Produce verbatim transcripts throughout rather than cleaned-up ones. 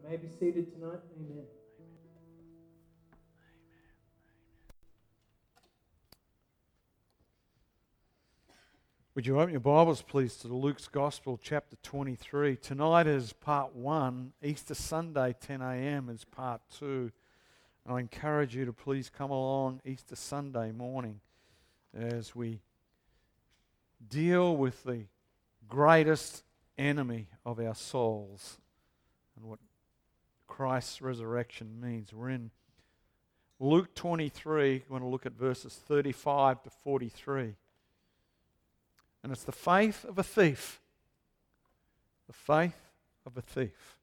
may be seated tonight. Amen. Would you open your Bibles, please, to Luke's Gospel, chapter twenty-three. Tonight is part one. Easter Sunday, ten a.m. is part two. And I encourage you to please come along Easter Sunday morning as we deal with the greatest enemy of our souls and what Christ's resurrection means. We're in Luke twenty-three. We're going to look at verses thirty-five to forty-three. And it's the faith of a thief. The faith of a thief.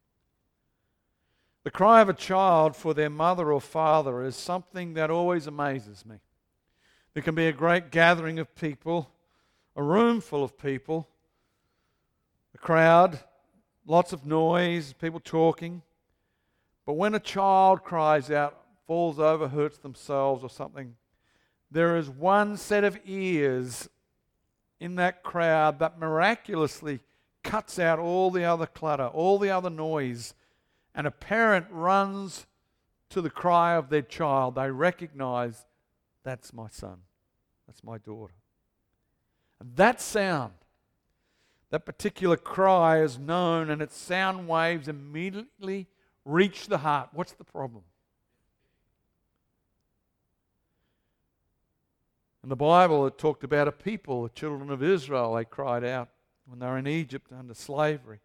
The cry of a child for their mother or father is something that always amazes me. There can be a great gathering of people, a room full of people, a crowd, lots of noise, people talking. But when a child cries out, falls over, hurts themselves or something, there is one set of ears in that crowd that miraculously cuts out all the other clutter, all the other noise, and a parent runs to the cry of their child. They recognize, that's my son, that's my daughter. And that sound, that particular cry is known, and its sound waves immediately reach the heart. What's the problem? In the Bible, it talked about a people, the children of Israel. They cried out when they were in Egypt under slavery.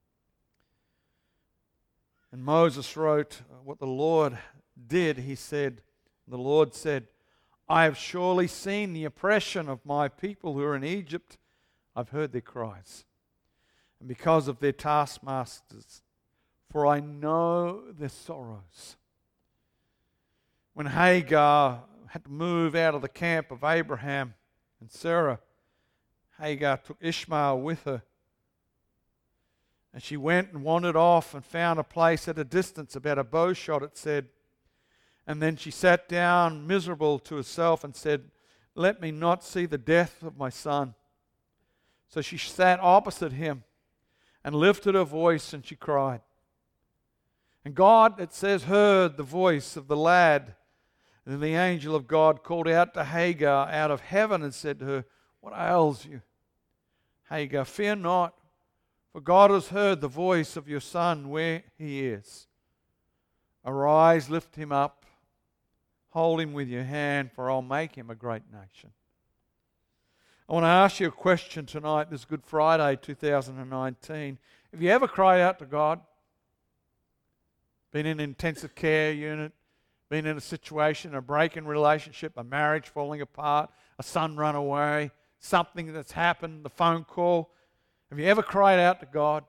And Moses wrote what the Lord did. He said, the Lord said, I have surely seen the oppression of my people who are in Egypt. I've heard their cries. And because of their taskmasters, for I know their sorrows. When Hagar had to move out of the camp of Abraham and Sarah, Hagar took Ishmael with her. And she went and wandered off and found a place at a distance, about a bow shot, it said. And then she sat down miserable to herself and said, let me not see the death of my son. So she sat opposite him and lifted her voice and she cried. And God, it says, heard the voice of the lad. And then the angel of God called out to Hagar out of heaven and said to her, what ails you? Hagar, fear not, for God has heard the voice of your son where he is. Arise, lift him up, hold him with your hand, for I'll make him a great nation. I want to ask you a question tonight, this Good Friday two thousand nineteen. Have you ever cried out to God? Been in an intensive care unit? Been in a situation, a break in relationship, a marriage falling apart, a son run away, something that's happened, the phone call. Have you ever cried out to God?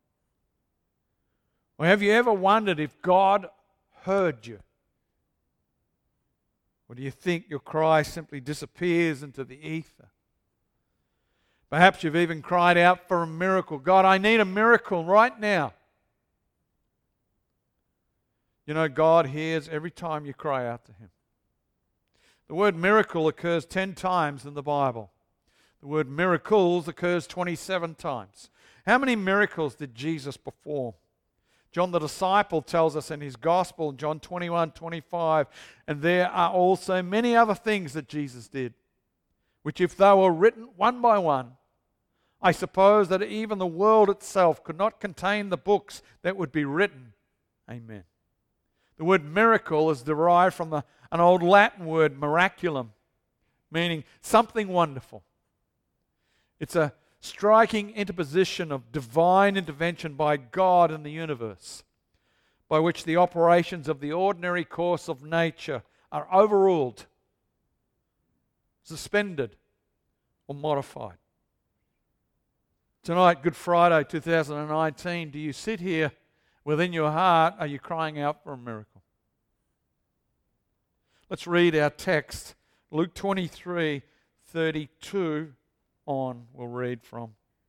Or have you ever wondered if God heard you? Or do you think your cry simply disappears into the ether? Perhaps you've even cried out for a miracle. God, I need a miracle right now. You know, God hears every time you cry out to Him. The word miracle occurs ten times in the Bible. The word miracles occurs twenty-seven times. How many miracles did Jesus perform? John the disciple tells us in his gospel, John twenty-one, twenty-five, and there are also many other things that Jesus did, which if they were written one by one, I suppose that even the world itself could not contain the books that would be written. Amen. The word miracle is derived from the, an old Latin word, miraculum, meaning something wonderful. It's a striking interposition of divine intervention by God in the universe, by which the operations of the ordinary course of nature are overruled, suspended, or modified. Tonight, Good Friday two thousand nineteen, do you sit here within your heart, are you crying out for a miracle? Let's read our text, Luke twenty-three, thirty-two on, we'll read from.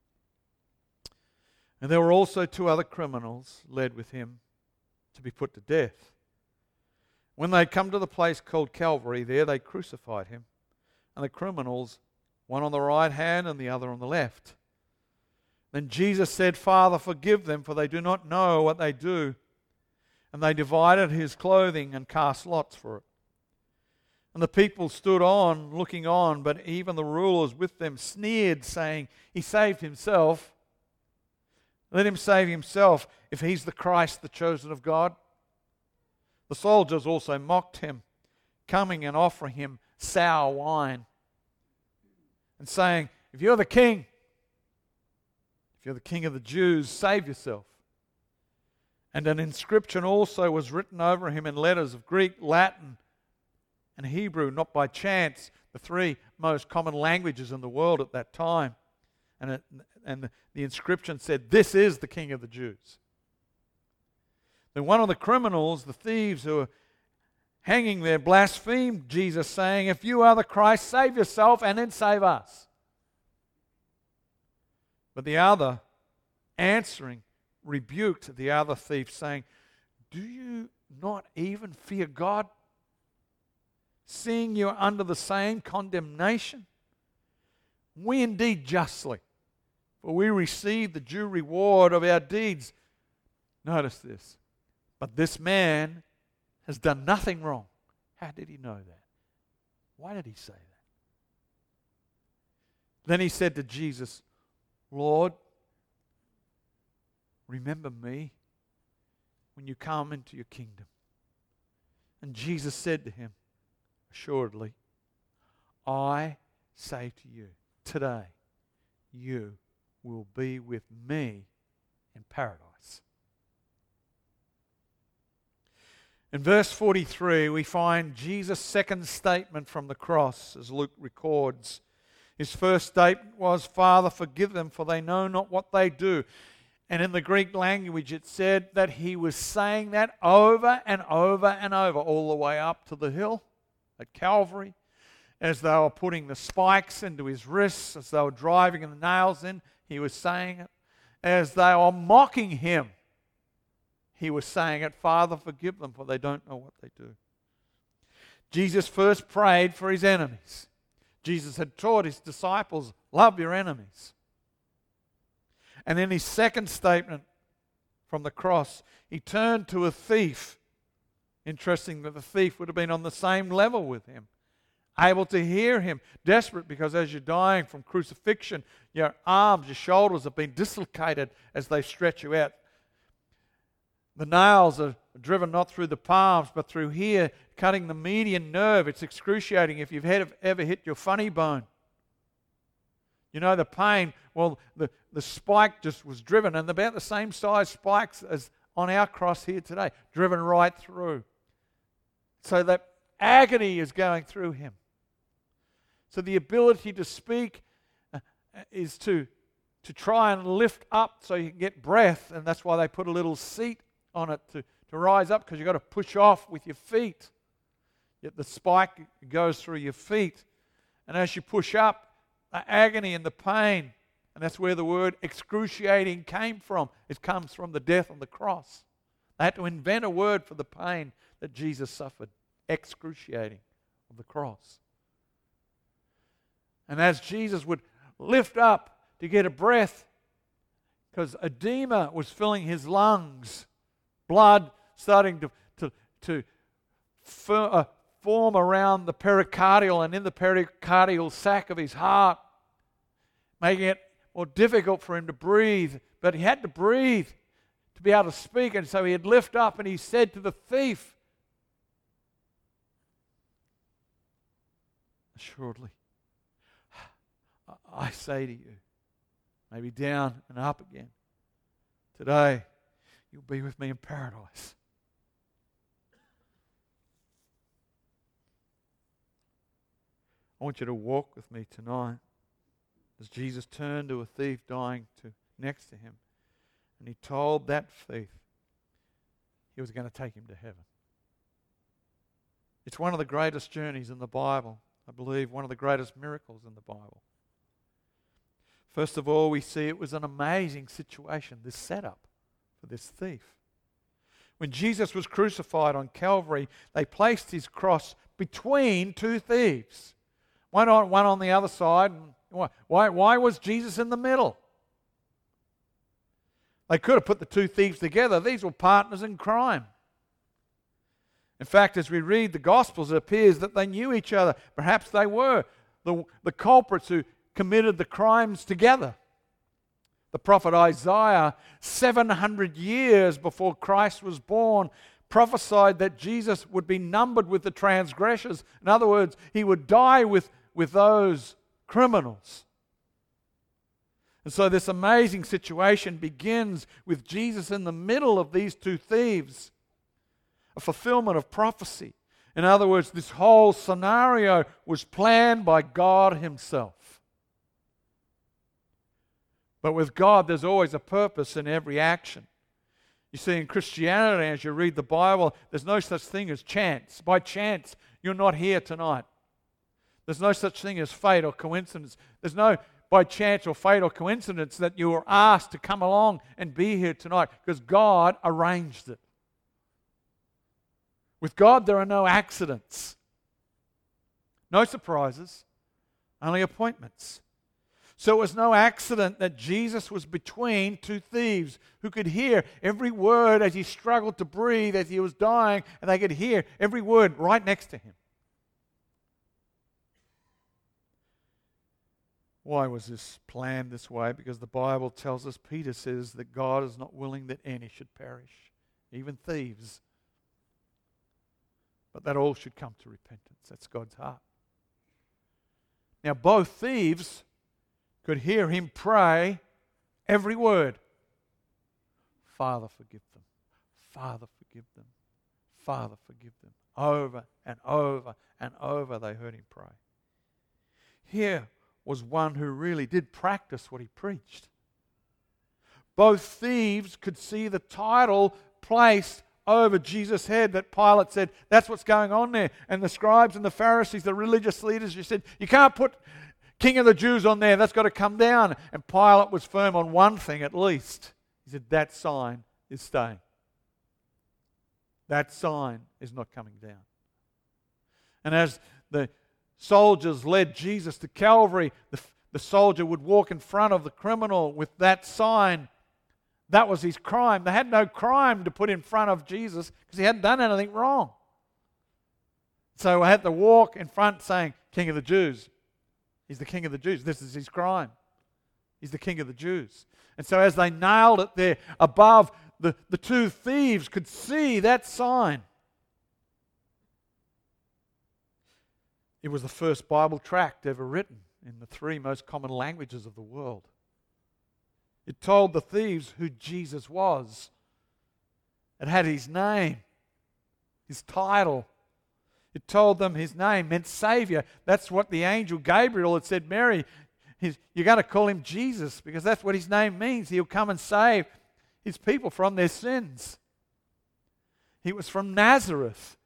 And there were also two other criminals led with him to be put to death. When they had come to the place called Calvary, there they crucified him, and the criminals, one on the right hand and the other on the left. Then Jesus said, Father, forgive them, for they do not know what they do. And they divided his clothing and cast lots for it. And the people stood on, looking on, but even the rulers with them sneered, saying, He saved himself. Let him save himself, if he's the Christ, the chosen of God. The soldiers also mocked him, coming and offering him sour wine, and saying, If you're the king, if you're the king of the Jews, save yourself. And an inscription also was written over him in letters of Greek, Latin, and Hebrew, not by chance, the three most common languages in the world at that time. And, it, and the, the inscription said, This is the King of the Jews. Then one of the criminals, the thieves who were hanging there, blasphemed Jesus, saying, If you are the Christ, save yourself and then save us. But the other, answering, rebuked the other thief, saying, Do you not even fear God, seeing you are under the same condemnation? We indeed justly, for we receive the due reward of our deeds. Notice this. But this man has done nothing wrong. How did he know that? Why did he say that? Then he said to Jesus, Lord, remember me when you come into your kingdom. And Jesus said to him, Assuredly, I say to you, today you will be with me in paradise. In verse forty-three, we find Jesus' second statement from the cross, as Luke records. His first statement was, Father, forgive them, for they know not what they do. And in the Greek language, it said that he was saying that over and over and over, all the way up to the hill at Calvary, as they were putting the spikes into his wrists, as they were driving the nails in, he was saying it. As they were mocking him, he was saying it, Father, forgive them, for they don't know what they do. Jesus first prayed for his enemies. Jesus had taught his disciples, love your enemies. And in his second statement from the cross, he turned to a thief. Interesting that the thief would have been on the same level with him, able to hear him, desperate because as you're dying from crucifixion, your arms, your shoulders have been dislocated as they stretch you out. The nails are driven not through the palms, but through here, cutting the median nerve. It's excruciating if you've ever hit your funny bone. You know the pain. Well, the, the spike just was driven, and about the same size spikes as on our cross here today, driven right through. So that agony is going through him. So the ability to speak uh, is to, to try and lift up so you can get breath, and that's why they put a little seat on it to, to rise up, because you've got to push off with your feet. Yet the spike goes through your feet. And as you push up, the agony and the pain, and that's where the word excruciating came from. It comes from the death on the cross. They had to invent a word for the pain that Jesus suffered. Excruciating of the cross. And as Jesus would lift up to get a breath, because edema was filling his lungs, blood starting to, to, to fir, uh, form around the pericardial and in the pericardial sac of his heart, making it more difficult for him to breathe. But he had to breathe to be able to speak, and so he'd lift up and he said to the thief, Assuredly, I say to you, maybe down and up again, today you'll be with me in paradise. I want you to walk with me tonight as Jesus turned to a thief dying to, next to him, and he told that thief he was going to take him to heaven. It's one of the greatest journeys in the Bible. I believe one of the greatest miracles in the Bible. First of all, we see it was an amazing situation, this setup for this thief. When Jesus was crucified on Calvary, they placed his cross between two thieves. One on, one on the other side. And why, why, why was Jesus in the middle? They could have put the two thieves together. These were partners in crime. In fact, as we read the Gospels, it appears that they knew each other. Perhaps they were the, the culprits who committed the crimes together. The prophet Isaiah, seven hundred years before Christ was born, prophesied that Jesus would be numbered with the transgressors. In other words, he would die with, with those criminals. And so this amazing situation begins with Jesus in the middle of these two thieves, a fulfillment of prophecy. In other words, this whole scenario was planned by God himself. But with God, there's always a purpose in every action. You see, in Christianity, as you read the Bible, there's no such thing as chance. By chance, you're not here tonight. There's no such thing as fate or coincidence. There's no by chance or fate or coincidence that you were asked to come along and be here tonight, because God arranged it. With God, there are no accidents, no surprises, only appointments. So it was no accident that Jesus was between two thieves who could hear every word as he struggled to breathe, as he was dying, and they could hear every word right next to him. Why was this planned this way? Because the Bible tells us, Peter says, that God is not willing that any should perish, even thieves, but that all should come to repentance. That's God's heart. Now, both thieves could hear him pray every word. Father, forgive them. Father, forgive them. Father, forgive them. Over and over and over they heard him pray. Here was one who really did practice what he preached. Both thieves could see the title placed over Jesus' head that Pilate said, that's what's going on there. And the scribes and the Pharisees, the religious leaders, you said, you can't put King of the Jews on there, that's got to come down. And Pilate was firm on one thing at least. He said, that sign is staying. That sign is not coming down. And as the soldiers led Jesus to Calvary, the, the soldier would walk in front of the criminal with that sign. That was his crime. They had no crime to put in front of Jesus because he hadn't done anything wrong. So I had to walk in front saying, King of the Jews. He's the King of the Jews. This is his crime. He's the King of the Jews. And so as they nailed it there above, the, the two thieves could see that sign. It was the first Bible tract ever written in the three most common languages of the world. It told the thieves who Jesus was. It had his name, his title. It told them his name meant Savior. That's what the angel Gabriel had said, Mary, his, you're going to call him Jesus because that's what his name means. He'll come and save his people from their sins. He was from Nazareth.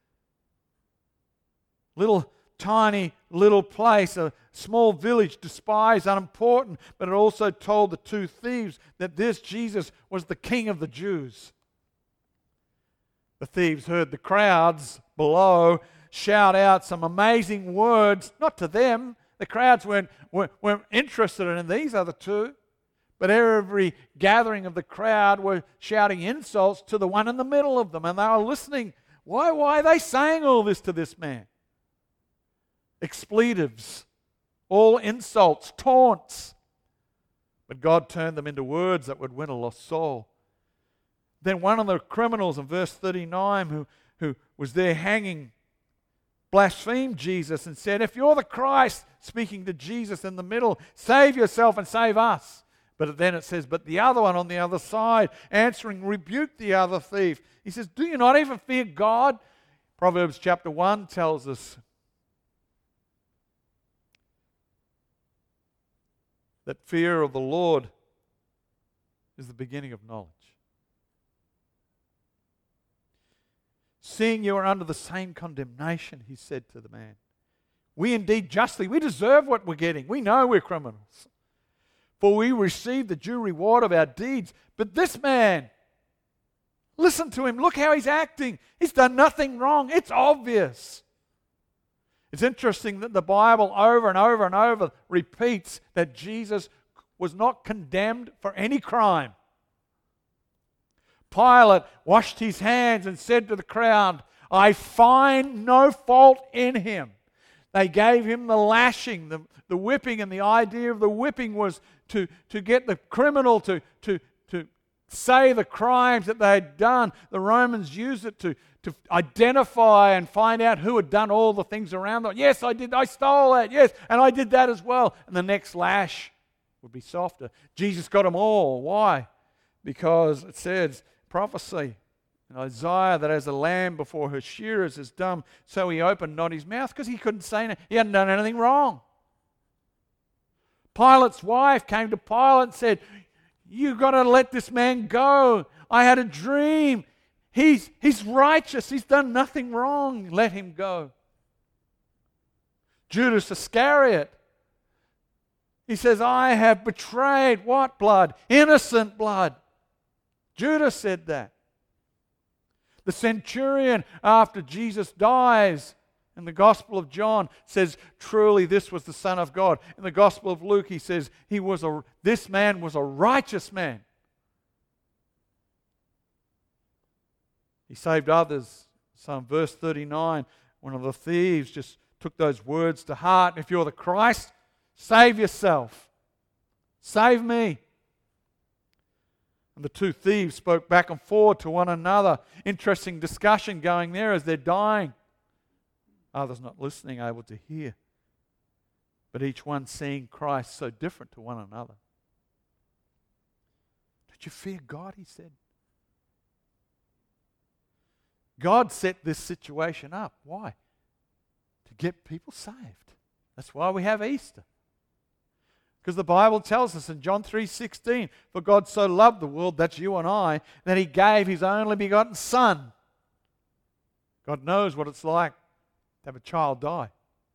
Little tiny little place, a small village, despised, unimportant, but it also told the two thieves that this Jesus was the King of the Jews. The thieves heard the crowds below shout out some amazing words, not to them. The crowds weren't, weren't, weren't interested in these other two, but every gathering of the crowd were shouting insults to the one in the middle of them, and they were listening. Why, why are they saying all this to this man? Expletives, all insults, taunts. But God turned them into words that would win a lost soul. Then one of the criminals in verse thirty-nine who, who was there hanging blasphemed Jesus and said, if you're the Christ, speaking to Jesus in the middle, save yourself and save us. But then it says, but the other one on the other side, answering, rebuked the other thief. He says, do you not even fear God? Proverbs chapter one tells us that fear of the Lord is the beginning of knowledge. Seeing you are under the same condemnation, he said to the man. We indeed justly, we deserve what we're getting. We know we're criminals. For we receive the due reward of our deeds. But this man, listen to him. Look how he's acting. He's done nothing wrong. It's obvious. It's interesting that the Bible over and over and over repeats that Jesus was not condemned for any crime. Pilate washed his hands and said to the crowd, I find no fault in him. They gave him the lashing, the, the whipping, and the idea of the whipping was to, to get the criminal to, to, to say the crimes that they had done. The Romans used it to, to identify and find out who had done all the things around them. Yes, I did, I stole that, yes, and I did that as well. And the next lash would be softer. Jesus got them all. Why? Because it says, prophecy in Isaiah, that as a lamb before her shearers is dumb, so he opened not his mouth, because he couldn't say anything. He hadn't done anything wrong. Pilate's wife came to Pilate and said, you've got to let this man go. I had a dream. He's, he's righteous. He's done nothing wrong. Let him go. Judas Iscariot, he says, I have betrayed what blood? Innocent blood. Judas said that. The centurion, after Jesus dies, in the Gospel of John, says, truly this was the Son of God. In the Gospel of Luke, he says, he was a, this man was a righteous man. He saved others. So in verse thirty-nine, one of the thieves just took those words to heart. If you're the Christ, save yourself. Save me. And the two thieves spoke back and forth to one another. Interesting discussion going there as they're dying. Others not listening, able to hear. But each one seeing Christ so different to one another. Did you fear God, he said. God set this situation up. Why? To get people saved. That's why we have Easter. Because the Bible tells us in John three sixteen, for God so loved the world, that's you and I, that he gave his only begotten Son. God knows what it's like to have a child die.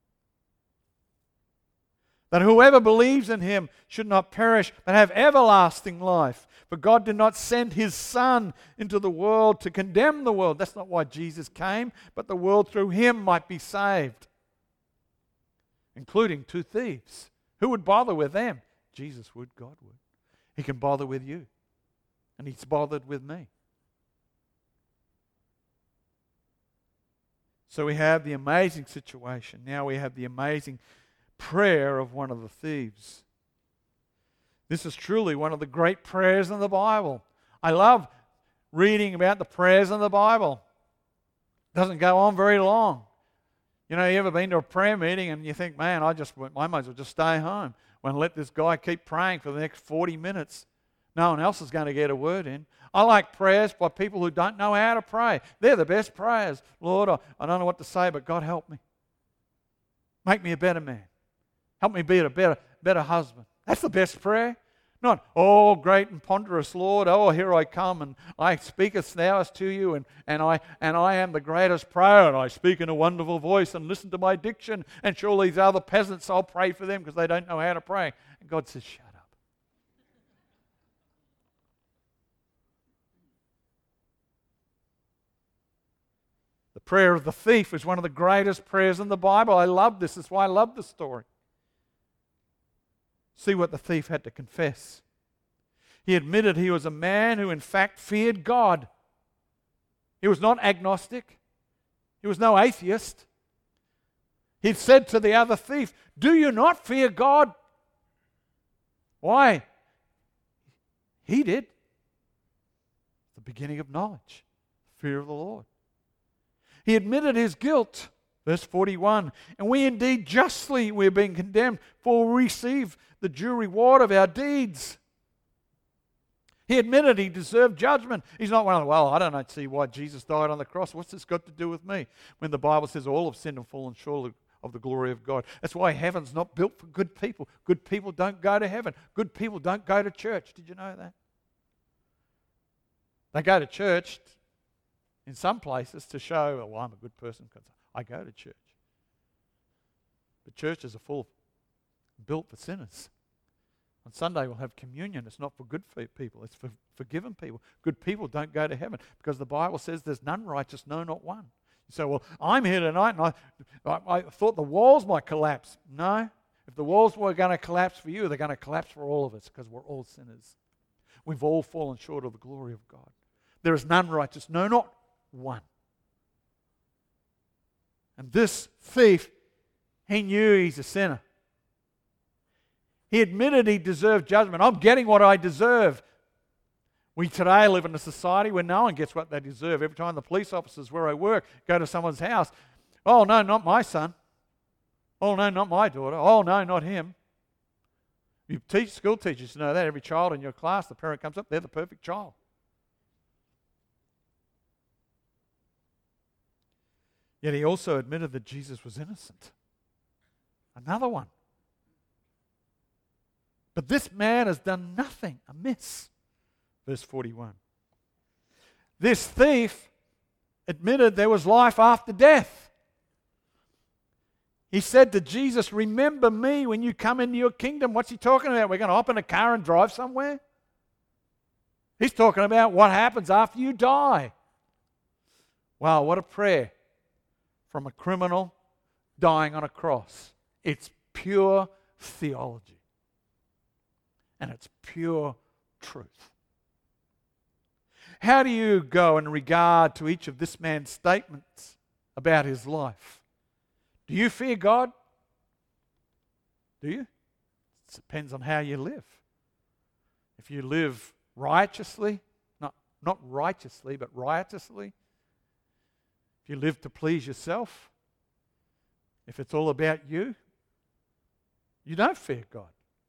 That whoever believes in him should not perish, but have everlasting life. For God did not send his Son into the world to condemn the world. That's not why Jesus came, but the world through him might be saved. Including two thieves. Who would bother with them? Jesus would, God would. He can bother with you. And he's bothered with me. So we have the amazing situation. Now we have the amazing prayer of one of the thieves. This is truly one of the great prayers in the Bible. I love reading about the prayers in the Bible. It doesn't go on very long. You know, you ever been to a prayer meeting and you think, man, I just I might as well just stay home and let this guy keep praying for the next forty minutes. No one else is going to get a word in. I like prayers by people who don't know how to pray. They're the best prayers. Lord, I, I don't know what to say, but God help me. Make me a better man. Help me be a better, better husband. That's the best prayer. Not, oh, great and ponderous Lord, oh, here I come, and I speaketh now to you, and, and, I, and I am the greatest prayer, and I speak in a wonderful voice, and listen to my diction, and surely these other peasants, I'll pray for them because they don't know how to pray. And God says, shut up. The prayer of the thief is one of the greatest prayers in the Bible. I love this. That's why I love this story. See what the thief had to confess. He admitted he was a man who in fact feared God. He was not agnostic. He was no atheist. He said to the other thief, do you not fear God? Why? He did. The beginning of knowledge, fear of the Lord. He admitted his guilt. Verse forty-one, and we indeed justly we're being condemned, for we receive the due reward of our deeds. He admitted he deserved judgment. He's not one of the, well, I don't see why Jesus died on the cross. What's this got to do with me? When the Bible says all have sinned and fallen short of the glory of God. That's why heaven's not built for good people. Good people don't go to heaven. Good people don't go to church. Did you know that? They go to church in some places to show, oh, well, I'm a good person because I go to church. But churches are full, built for sinners. On Sunday we'll have communion. It's not for good people. It's for forgiven people. Good people don't go to heaven because the Bible says there's none righteous, no, not one. You say, well, I'm here tonight and I, I, I thought the walls might collapse. No. If the walls were going to collapse for you, they're going to collapse for all of us because we're all sinners. We've all fallen short of the glory of God. There is none righteous, no, not one. And this thief, he knew he's a sinner. He admitted he deserved judgment. I'm getting what I deserve. We today live in a society where no one gets what they deserve. Every time the police officers where I work go to someone's house, oh no, not my son. Oh no, not my daughter. Oh no, not him. You teach school teachers to know that. Every child in your class, the parent comes up, they're the perfect child. Yet he also admitted that Jesus was innocent. Another one. But this man has done nothing amiss. Verse forty-one. This thief admitted there was life after death. He said to Jesus, remember me when you come into your kingdom. What's he talking about? We're going to hop in a car and drive somewhere? He's talking about what happens after you die. Wow, what a prayer from a criminal dying on a cross. It's pure theology. And it's pure truth. How do you go in regard to each of this man's statements about his life? Do you fear God? Do you? It depends on how you live. If you live righteously, not, not righteously, but riotously, if you live to please yourself, if it's all about you, you don't fear God.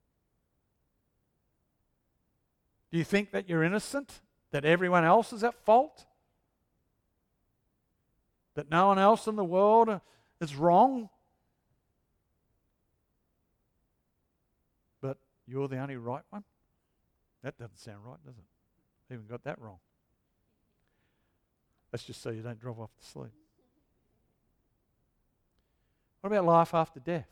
Do you think that you're innocent? That everyone else is at fault? That no one else in the world is wrong? But you're the only right one? That doesn't sound right, does it? Even got that wrong. Let's just so you don't drop off to sleep. What about life after death?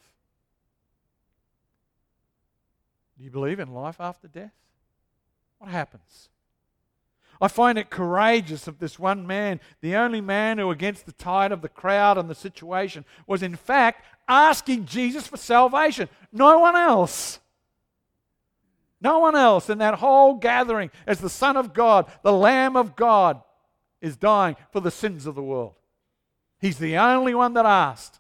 Do you believe in life after death? What happens? I find it courageous of this one man, the only man who, against the tide of the crowd and the situation, was in fact asking Jesus for salvation. No one else. No one else in that whole gathering, as the Son of God, the Lamb of God, is dying for the sins of the world. He's the only one that asked.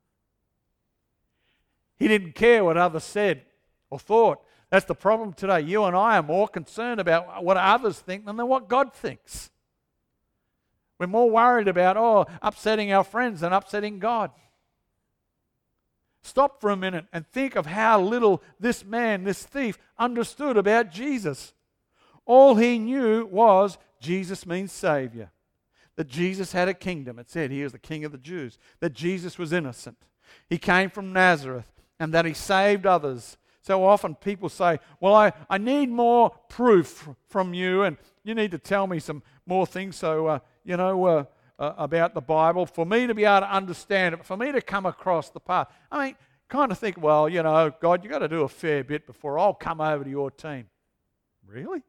He didn't care what others said or thought. That's the problem today. You and I are more concerned about what others think than what God thinks. We're more worried about, oh, upsetting our friends than upsetting God. Stop for a minute and think of how little this man, this thief, understood about Jesus. All he knew was Jesus means Savior. That Jesus had a kingdom. It said he was the King of the Jews. That Jesus was innocent. He came from Nazareth and that he saved others. So often people say, well, I, I need more proof from you and you need to tell me some more things so, uh, you know, uh, uh, about the Bible for me to be able to understand it, for me to come across the path. I mean, kind of think, well, you know, God, you've got to do a fair bit before I'll come over to your team. Really?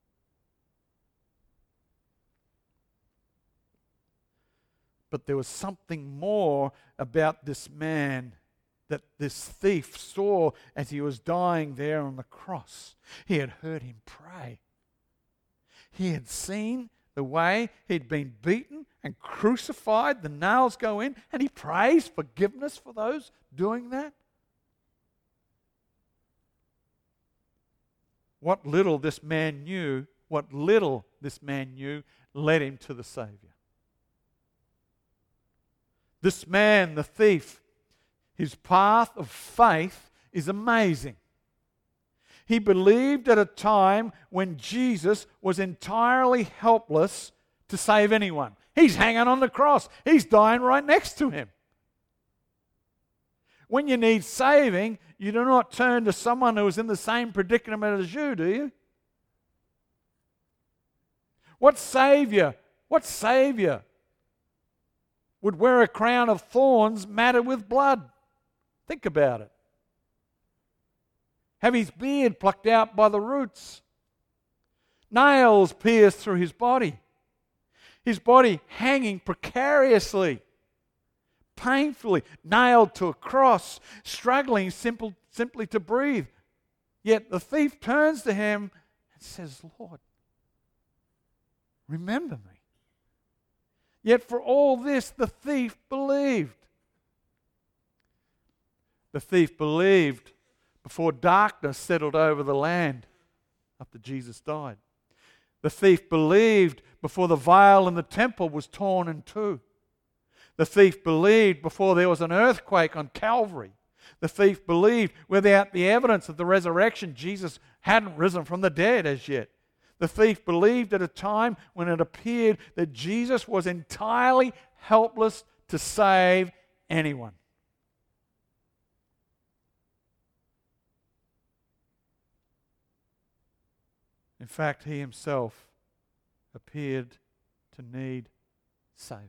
But there was something more about this man that this thief saw as he was dying there on the cross. He had heard him pray. He had seen the way he'd been beaten and crucified, the nails go in, and he prays forgiveness for those doing that. What little this man knew, what little this man knew led him to the Savior. This man, the thief, his path of faith is amazing. He believed at a time when Jesus was entirely helpless to save anyone. He's hanging on the cross. He's dying right next to him. When you need saving, you do not turn to someone who is in the same predicament as you, do you? What Savior, what Savior would wear a crown of thorns matted with blood? Think about it. Have his beard plucked out by the roots. Nails pierced through his body. His body hanging precariously, painfully, nailed to a cross, struggling simple, simply to breathe. Yet the thief turns to him and says, Lord, remember me. Yet for all this, the thief believed. The thief believed before darkness settled over the land after Jesus died. The thief believed before the veil in the temple was torn in two. The thief believed before there was an earthquake on Calvary. The thief believed without the evidence of the resurrection, Jesus hadn't risen from the dead as yet. The thief believed at a time when it appeared that Jesus was entirely helpless to save anyone. In fact, he himself appeared to need saving.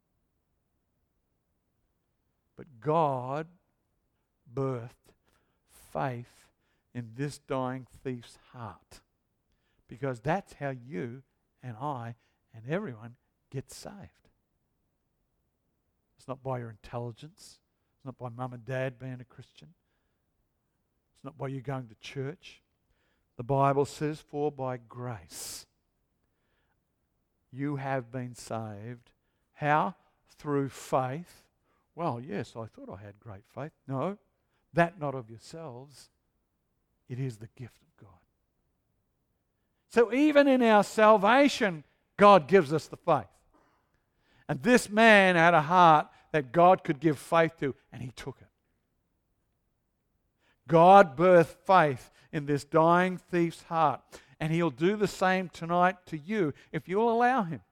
But God birthed faith in this dying thief's heart, because that's how you and I and everyone gets saved. It's not by your intelligence. It's not by mum and dad being a Christian. It's not by you going to church. The Bible says, for by grace you have been saved. How? Through faith. Well, yes, I thought I had great faith. No, that not of yourselves. It is the gift of God. So even in our salvation, God gives us the faith. And this man had a heart that God could give faith to, and he took it. God birthed faith in this dying thief's heart, and he'll do the same tonight to you if you'll allow him.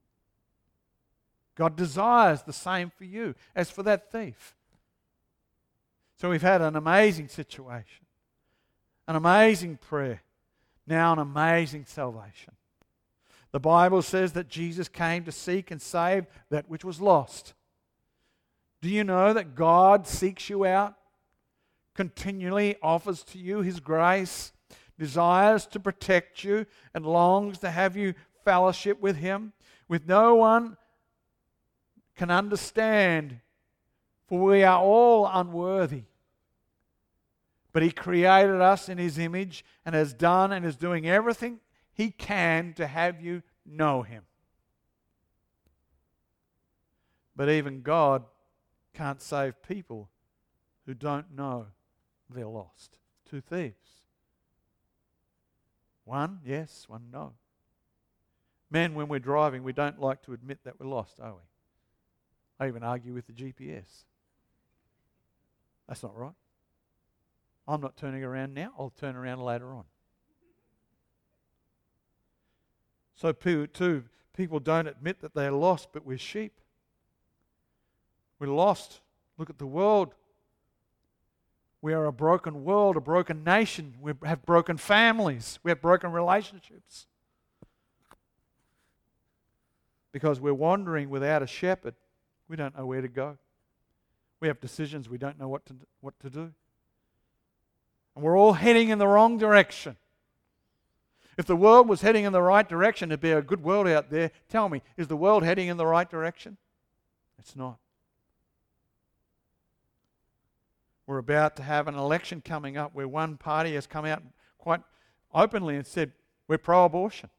God desires the same for you as for that thief. So we've had an amazing situation, an amazing prayer, now an amazing salvation. The Bible says that Jesus came to seek and save that which was lost. Do you know that God seeks you out, continually offers to you His grace, desires to protect you, and longs to have you fellowship with Him? With no one can understand, for we are all unworthy. But He created us in His image and has done and is doing everything He can to have you know Him. But even God can't save people who don't know they're lost. Two thieves. One, yes, one, no. Men, when we're driving, we don't like to admit that we're lost, are we? I even argue with the G P S. That's not right. I'm not turning around now. I'll turn around later on. So too, people don't admit that they're lost, but we're sheep. We're lost. Look at the world. We are a broken world, a broken nation. We have broken families. We have broken relationships. Because we're wandering without a shepherd. We don't know where to go. We have decisions we don't know what to, what to do. And we're all heading in the wrong direction. If the world was heading in the right direction, there'd be a good world out there. Tell me, is the world heading in the right direction? It's not. We're about to have an election coming up where one party has come out quite openly and said, we're pro-abortion.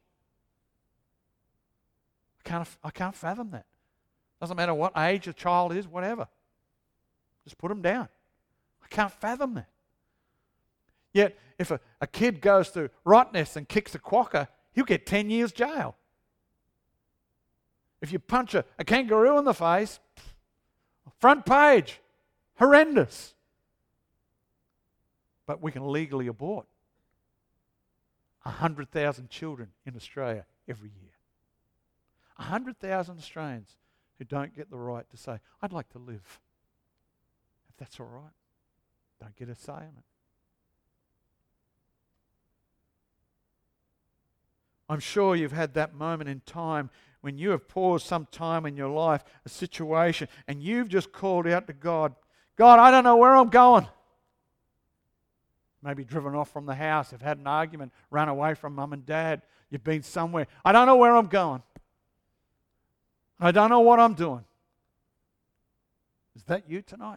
I can't, I can't fathom that. Doesn't matter what age a child is, whatever. Just put them down. I can't fathom that. Yet, if a, a kid goes to Rottnest and kicks a quokka, he'll get ten years jail. If you punch a, a kangaroo in the face, front page, horrendous. But we can legally abort one hundred thousand children in Australia every year. one hundred thousand Australians who don't get the right to say, I'd like to live. If that's all right, don't get a say in it. I'm sure you've had that moment in time when you have paused some time in your life, a situation, and you've just called out to God, God, I don't know where I'm going. Maybe driven off from the house, you've had an argument, run away from mum and dad, you've been somewhere. I don't know where I'm going. I don't know what I'm doing. Is that you tonight?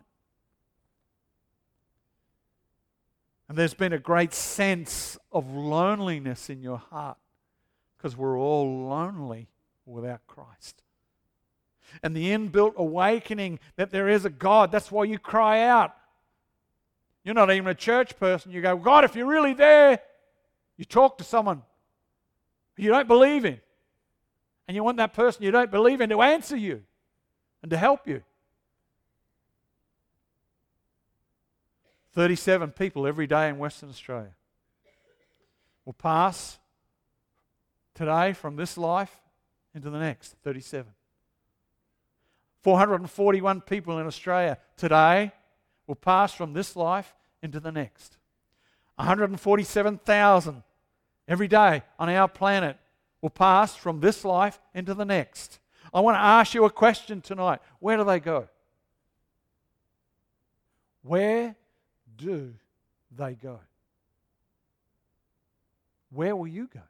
And there's been a great sense of loneliness in your heart Because we're all lonely without Christ. And the inbuilt awakening that there is a God, that's why you cry out. You're not even a church person. You go, God, if you're really there, you talk to someone you don't believe in. And you want that person you don't believe in to answer you and to help you. thirty-seven people every day in Western Australia will pass today from this life into the next. thirty-seven. four hundred forty-one people in Australia today will pass from this life into the next. one hundred forty-seven thousand every day on our planet will pass from this life into the next. I want to ask you a question tonight. Where do they go? Where do they go? Where will you go?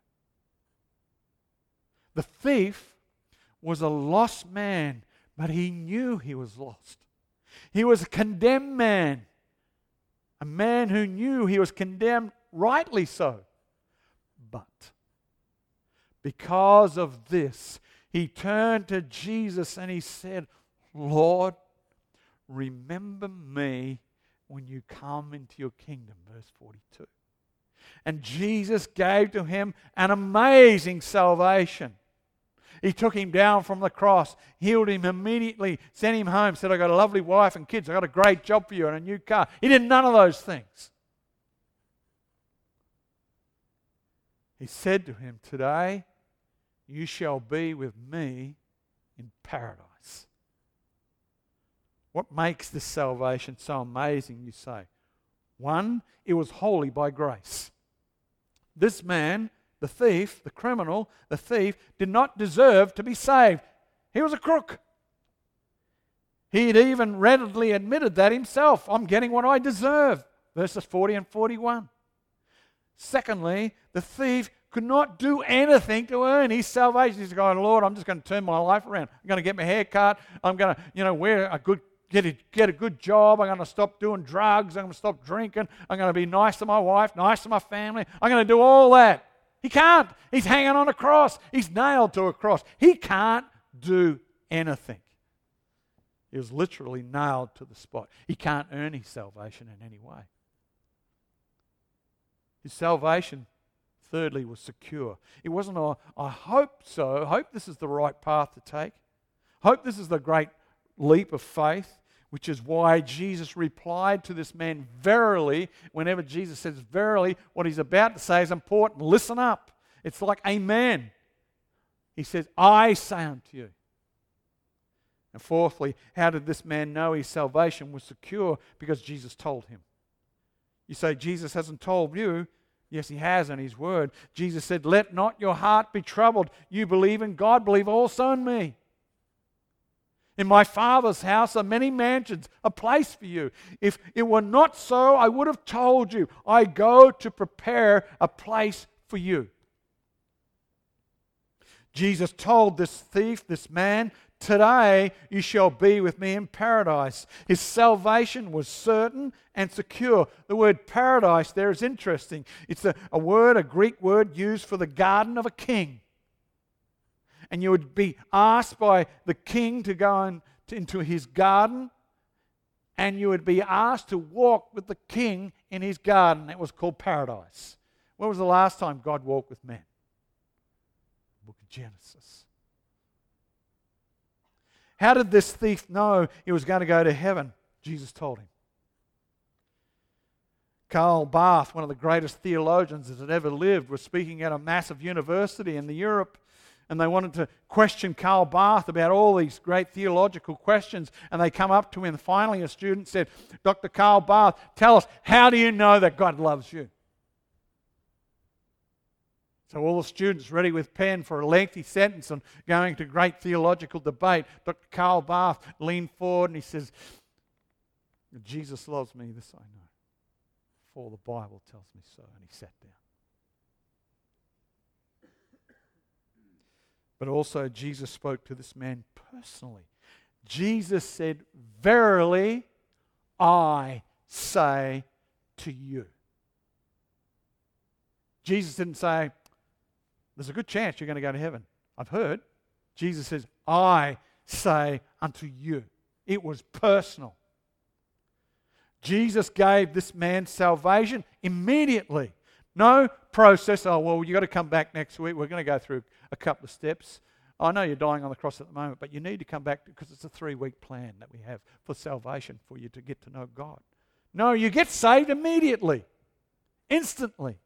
The thief was a lost man, but he knew he was lost. He was a condemned man, a man who knew he was condemned, rightly so. But because of this, he turned to Jesus and he said, Lord, remember me when you come into your kingdom, verse forty-two. And Jesus gave to him an amazing salvation. He took him down from the cross, healed him immediately, sent him home, said, I've got a lovely wife and kids, I've got a great job for you and a new car. He did none of those things. He said to him, today you shall be with me in paradise. What makes this salvation so amazing, you say? One, it was wholly by grace. This man, the thief, the criminal, the thief, did not deserve to be saved. He was a crook. He had even readily admitted that himself. I'm getting what I deserve. Verses forty and forty-one. Secondly, the thief could not do anything to earn his salvation. He's going, Lord, I'm just going to turn my life around. I'm going to get my hair cut. I'm going to, you know, wear a good Get a, get a good job. I'm going to stop doing drugs. I'm going to stop drinking. I'm going to be nice to my wife, nice to my family. I'm going to do all that. He can't. He's hanging on a cross. He's nailed to a cross. He can't do anything. He was literally nailed to the spot. He can't earn his salvation in any way. His salvation, thirdly, was secure. It wasn't a, I hope so. I hope this is the right path to take. I hope this is the great leap of faith, which is why Jesus replied to this man, verily. Whenever Jesus says verily, what he's about to say is important. Listen up. It's like amen. He says, I say unto you. And fourthly, how did this man know his salvation was secure? Because Jesus told him. You say, Jesus hasn't told you. Yes, he has in his word. Jesus said, let not your heart be troubled. You believe in God, believe also in me. In my Father's house are many mansions, a place for you. If it were not so, I would have told you. I go to prepare a place for you. Jesus told this thief, this man, today you shall be with me in paradise. His salvation was certain and secure. The word paradise there is interesting. It's a, a word, a Greek word used for the garden of a king. And you would be asked by the king to go in, to, into his garden, and you would be asked to walk with the king in his garden. It was called paradise. When was the last time God walked with man? The book of Genesis. How did this thief know he was going to go to heaven? Jesus told him. Karl Barth, one of the greatest theologians that had ever lived, was speaking at a massive university in the Europe. And they wanted to question Karl Barth about all these great theological questions. And they come up to him, and finally a student said, Doctor Karl Barth, tell us, how do you know that God loves you? So all the students ready with pen for a lengthy sentence on going to great theological debate. Doctor Karl Barth leaned forward and he says, Jesus loves me, this I know, for the Bible tells me so. And he sat down. But also Jesus spoke to this man personally. Jesus said, verily, I say to you. Jesus didn't say, there's a good chance you're going to go to heaven. I've heard. Jesus says, I say unto you. It was personal. Jesus gave this man salvation immediately. No process. Oh, well, you've got to come back next week. We're going to go through a couple of steps. I know you're dying on the cross at the moment, but you need to come back because it's a three-week plan that we have for salvation, for you to get to know God. No, you get saved immediately, instantly.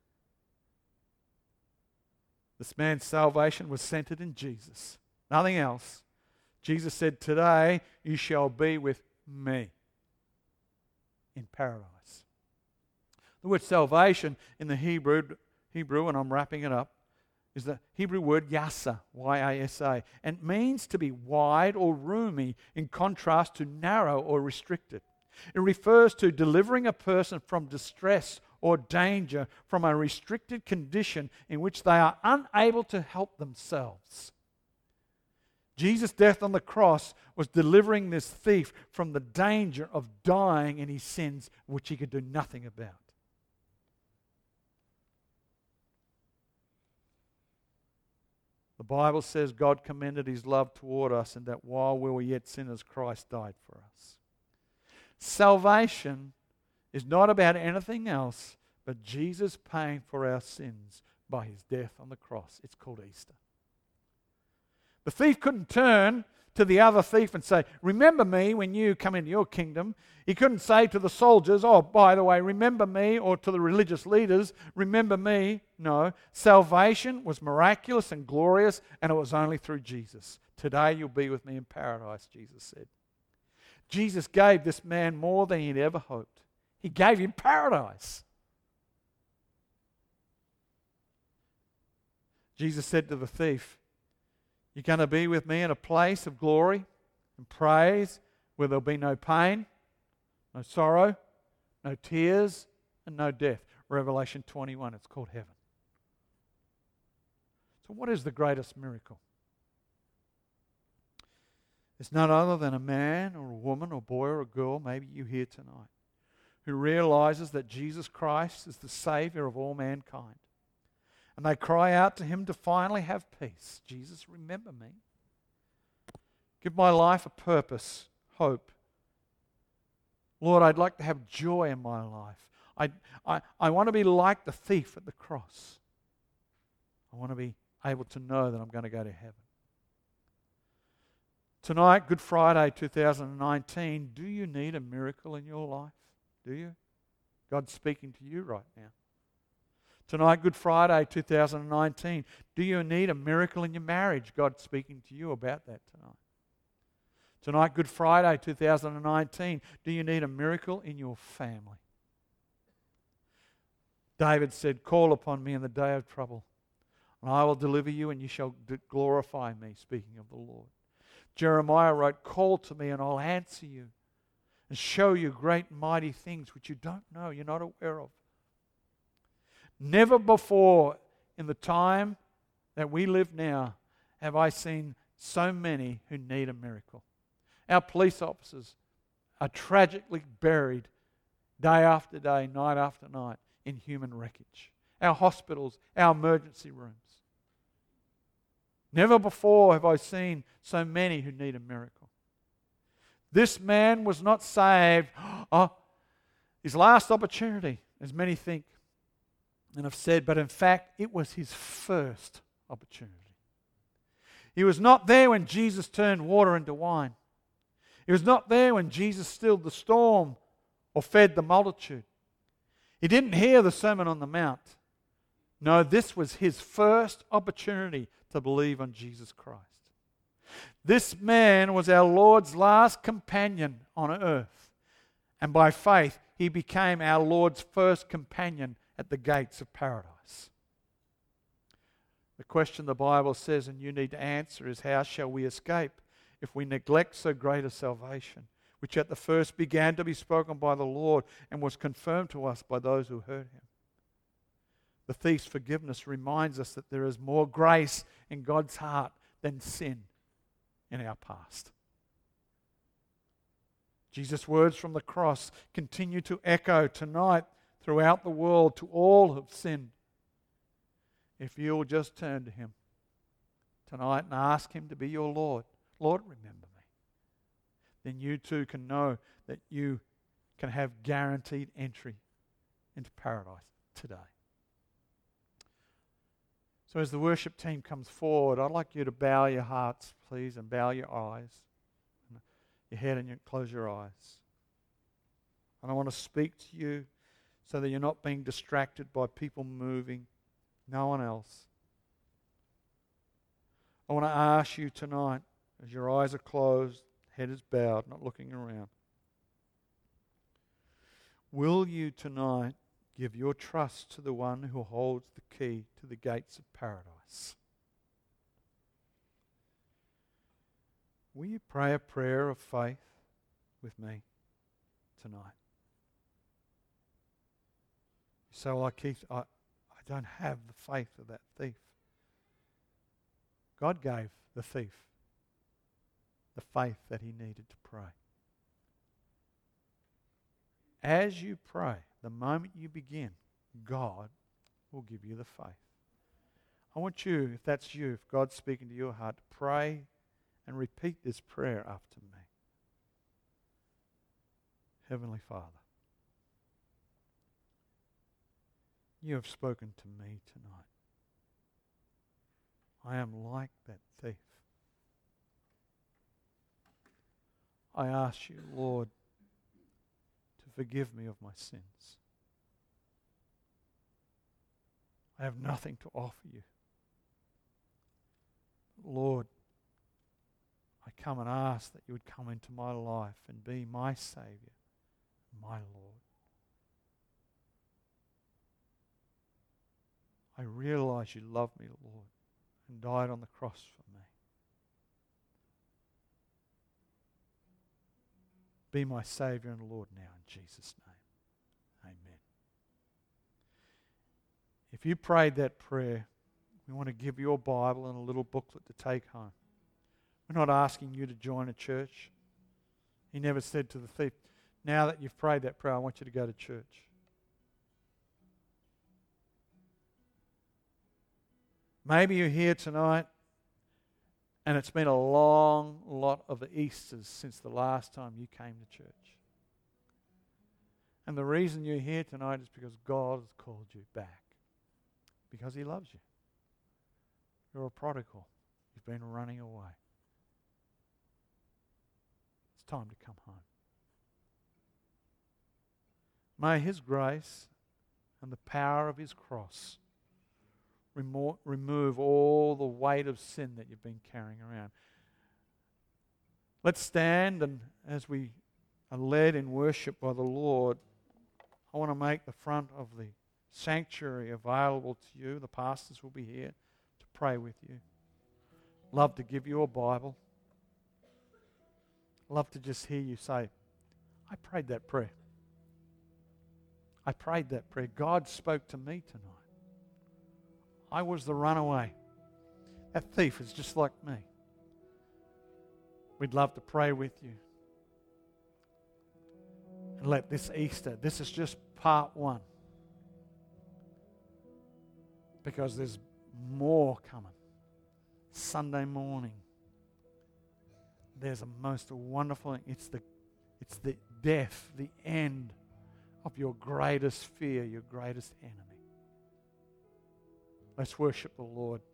This man's salvation was centered in Jesus, nothing else. Jesus said, today you shall be with me in paradise. The word salvation in the Hebrew, Hebrew, and I'm wrapping it up, is the Hebrew word yasa, Y A S A, and it means to be wide or roomy in contrast to narrow or restricted. It refers to delivering a person from distress or danger from a restricted condition in which they are unable to help themselves. Jesus' death on the cross was delivering this thief from the danger of dying in his sins, which he could do nothing about. The Bible says God commended his love toward us and that while we were yet sinners, Christ died for us. Salvation is not about anything else but Jesus paying for our sins by his death on the cross. It's called Easter. The thief couldn't turn to the other thief and say, remember me when you come into your kingdom. He couldn't say to the soldiers, oh, by the way, remember me, or to the religious leaders, remember me. No, salvation was miraculous and glorious, and it was only through Jesus. Today you'll be with me in paradise, Jesus said. Jesus gave this man more than he'd ever hoped. He gave him paradise. Jesus said to the thief, you're going to be with me in a place of glory and praise where there'll be no pain, no sorrow, no tears, and no death. Revelation twenty-one, it's called heaven. So what is the greatest miracle? It's none other than a man or a woman or boy or a girl, maybe you here tonight, who realizes that Jesus Christ is the Savior of all mankind. And they cry out to him to finally have peace. Jesus, remember me. Give my life a purpose, hope. Lord, I'd like to have joy in my life. I, I, I want to be like the thief at the cross. I want to be able to know that I'm going to go to heaven. Tonight, Good Friday two thousand nineteen, do you need a miracle in your life? Do you? God's speaking to you right now. Tonight, Good Friday two thousand nineteen, do you need a miracle in your marriage? God's speaking to you about that tonight. Tonight, Good Friday two thousand nineteen, do you need a miracle in your family? David said, call upon me in the day of trouble, and I will deliver you, and you shall glorify me, speaking of the Lord. Jeremiah wrote, call to me, and I'll answer you and show you great and mighty things which you don't know, you're not aware of. Never before in the time that we live now have I seen so many who need a miracle. Our police officers are tragically buried day after day, night after night in human wreckage. Our hospitals, our emergency rooms. Never before have I seen so many who need a miracle. This man was not saved. Oh, his last opportunity, as many think and have said, but in fact, it was his first opportunity. He was not there when Jesus turned water into wine. He was not there when Jesus stilled the storm or fed the multitude. He didn't hear the Sermon on the Mount. No, this was his first opportunity to believe on Jesus Christ. This man was our Lord's last companion on earth. And by faith, he became our Lord's first companion at the gates of paradise. The question the Bible says, and you need to answer, is how shall we escape if we neglect so great a salvation, which at the first began to be spoken by the Lord and was confirmed to us by those who heard him? The thief's forgiveness reminds us that there is more grace in God's heart than sin in our past. Jesus' words from the cross continue to echo tonight throughout the world to all who have sinned. if you'll just turn to Him tonight and ask Him to be your Lord, Lord, remember me, then you too can know that you can have guaranteed entry into paradise today. So as the worship team comes forward, I'd like you to bow your hearts, please, and bow your eyes, your head, and you close your eyes. And I want to speak to you so that you're not being distracted by people moving, no one else. I want to ask you tonight, as your eyes are closed, head is bowed, not looking around. Will you tonight give your trust to the one who holds the key to the gates of paradise? Will you pray a prayer of faith with me tonight? You say, well, Keith, I, I don't have the faith of that thief. God gave the thief the faith that he needed to pray. As you pray, the moment you begin, God will give you the faith. I want you, if that's you, if God's speaking to your heart, to pray and repeat this prayer after me. Heavenly Father, you have spoken to me tonight. I am like that thief. I ask you, Lord, to forgive me of my sins. I have nothing to offer you. Lord, I come and ask that you would come into my life and be my Saviour, my Lord. I realize you love me, Lord, and died on the cross for me. Be my Saviour and Lord now in Jesus' name. Amen. If you prayed that prayer, we want to give you a Bible and a little booklet to take home. We're not asking you to join a church. He never said to the thief, now that you've prayed that prayer, I want you to go to church. Maybe you're here tonight and it's been a long lot of Easters since the last time you came to church. And the reason you're here tonight is because God has called you back. Because He loves you. You're a prodigal. You've been running away. It's time to come home. May His grace and the power of His cross remo- remove all the weight of sin that you've been carrying around. Let's stand, and as we are led in worship by the Lord, I want to make the front of the sanctuary available to you. The pastors will be here to pray with you. Love to give you a Bible. Love to just hear you say, I prayed that prayer. I prayed that prayer. God spoke to me tonight. I was the runaway. That thief is just like me. We'd love to pray with you. And let this Easter, this is just part one. Because there's more coming. Sunday morning, there's a most wonderful, it's the, it's the death, the end of your greatest fear, your greatest enemy. Let's worship the Lord.